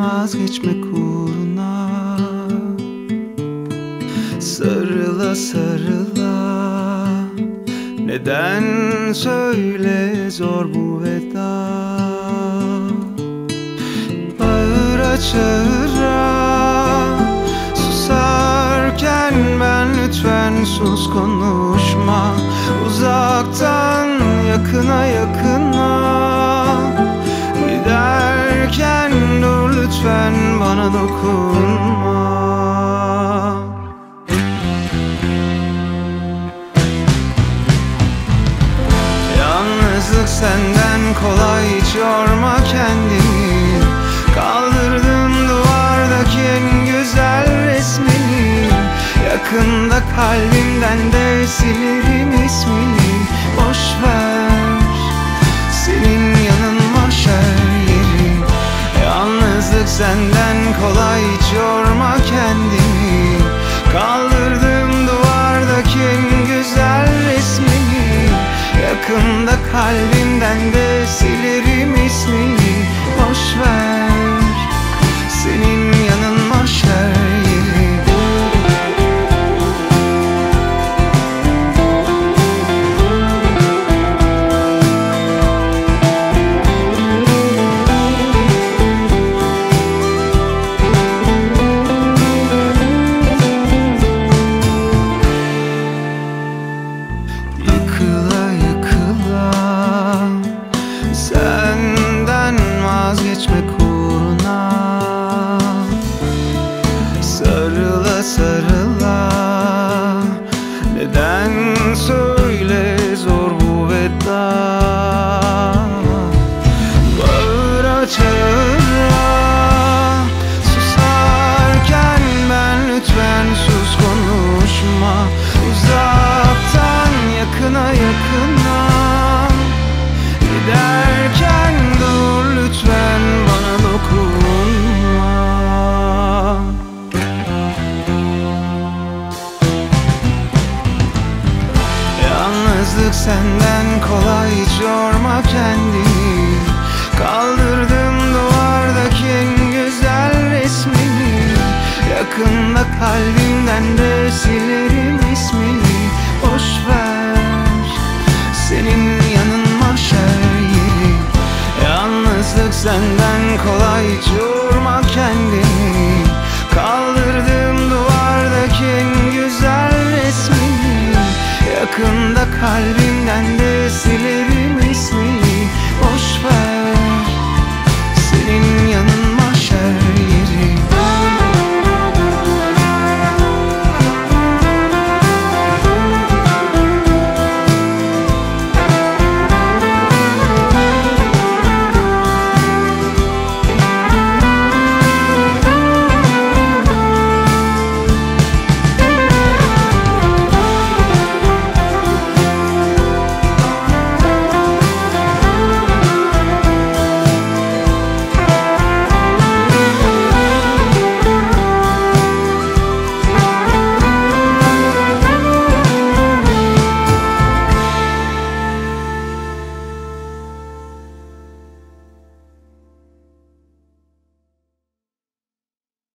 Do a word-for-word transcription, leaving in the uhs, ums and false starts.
vazgeçmek uğruna sarıla sarıla. Neden söyle zor bu veda? Bağıra çağıra susarken ben lütfen sus konuşma. Uzaktan yakına yakına giderken dur lütfen bana dokunma. Yalnızlık senden kolay, hiç yorma kendini. Kaldırdım duvardaki en güzel resmini. Yakında kalbimden de silerim ismini. Boş ver, senin yanın mahşer yeri. Yalnızlık senden kolay, hiç yorma kendini. Kaldırdım duvardaki en güzel resmini. Yakında kalbimden de silerim ismini. Boş ver, senin yanın mahşer yeri. Yıkıla yıkıla senden vazgeçmek uğruna sarıla sarıla. Neden söyle zor bu veda? Bağıra çağıra susarken ben lütfen sus konuşma. Uzaktan yakına yakına giderken dur lütfen bana dokunma. Yalnızlık senden kolay, hiç yorma kendini. Kaldırdım duvardaki en güzel resmini. Yakında kalbimden de silerim ismini. Boş ver, senin yanın mahşer yeri. Yalnızlık senden kolay, hiç yorma kendini. Kaldırdım duvardaki en güzel resmini. Yakında kalbim